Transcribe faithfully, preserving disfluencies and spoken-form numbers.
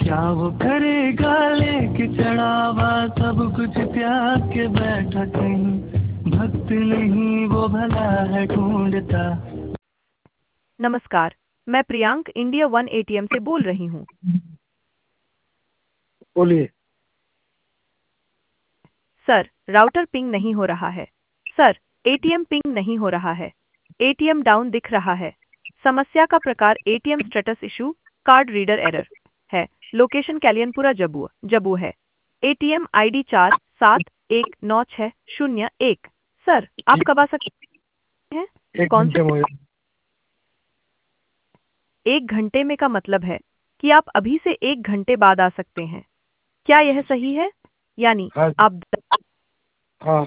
क्या वो करेगा लेके चढ़ावा, सब कुछ त्याग के बैठा कहीं, भक्त नहीं वो भला है ढूंढता। नमस्कार, मैं प्रियांक इंडिया वन एटीएम से बोल रही हूँ। बोलिए। सर, राउटर पिंग नहीं हो रहा है। सर, एटीएम पिंग नहीं हो रहा है। एटीएम डाउन दिख रहा है। समस्या का प्रकार ATM status issue, card reader error है। लोकेशन कल्याणपुरा जबू जबू है। एटीएम आईडी चार सात एक नौ छः शून्य एक। सर, आप कब आ सकते हैं? एक कौन घंटे से? में। एक घंटे में का मतलब है कि आप अभी से एक घंटे बाद आ सकते हैं। क्या यह सही है? यानी हाँ आप हाँ।